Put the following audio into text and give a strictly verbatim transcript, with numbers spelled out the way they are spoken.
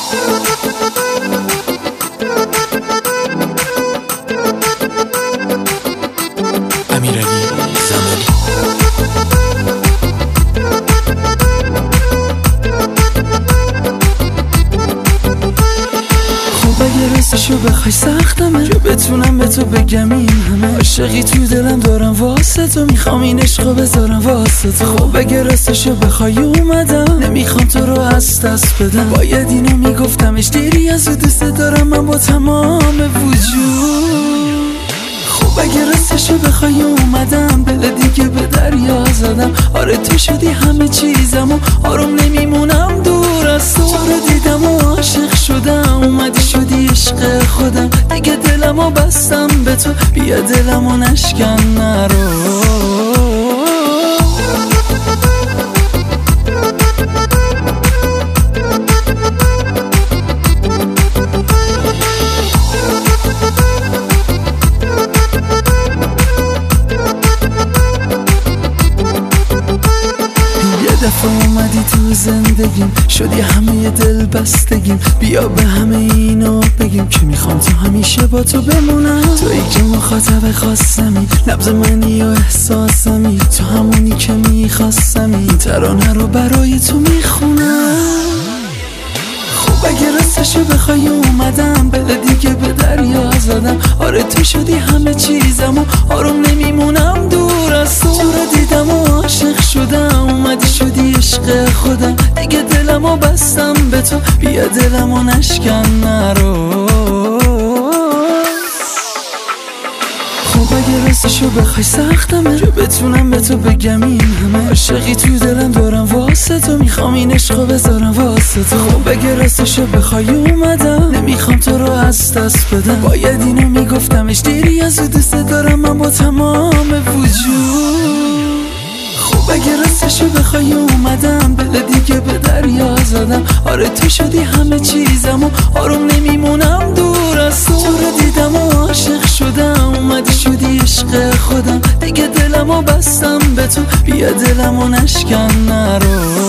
امیرعلی زمانی. خب اگه راستشو بخوای سختمه که بتونم به تو بگم این همه عاشقی تو دلم دارم واسه تو، میخوام این عشقو بذارم واسه تو. خب اگه راستشو بخوای اومدم نمیخوام تو رو از دست بدم، باید اینو میگفتمش دیری از او دوست دارم من با تمام وجود. خب اگه راستشو بخوای اومدم دل دیگه به دریا زدم، آره تو شدی همه چیزم و آروم نمیمونم دور از تو. تو رو دیدم و عاشق شدم، اومدی شدی عشق خودم، دیگه دلمو بستم به تو، بیا دلمو نشکن نرو. دفعه اومدی تو زندگیم، شدی همه دل بستگیم، بیا به همه اینو بگیم که میخوام تو همیشه با تو بمونم. تویی که مخاطب خاصمی، نبض منی و احساسمی، تو همونی که میخواستمی، این ترانه رو برای تو میخونم. خب اگه راستشو بخوای اومدم بله دیگه به دریا زدم، آره تو شدی همه چیزم و آروم نمیمونم دور از تو. تو رو دیدم و عاشق شدم، اومدی شدی عشق خودم، دیگه دلمو بستم به تو، بیا دلمو نشکن نرو. خب اگه راستشو بخوای سختمه که بتونم به تو بگم این همه عاشقی تو دلم دارم واسه تو، میخوام این عشقو بذارم واسه تو. خب اگه راستشو بخوای اومدم نمیخوام تو رو از دست بدم، باید اینو میگفتمش دیری از او دوست دارم من با تمام وجود. خب اگه راستشو بخوای اومدم بله دیگه به دریا زدم، آره تو شدی همه چیزم و آروم نمیمونم دور از تو. تو رو دیدم و عاشق شدم، اومدی شدی عشق خودم، دیگه دلمو بستم به تو، بیا دلمو نشکن نرو.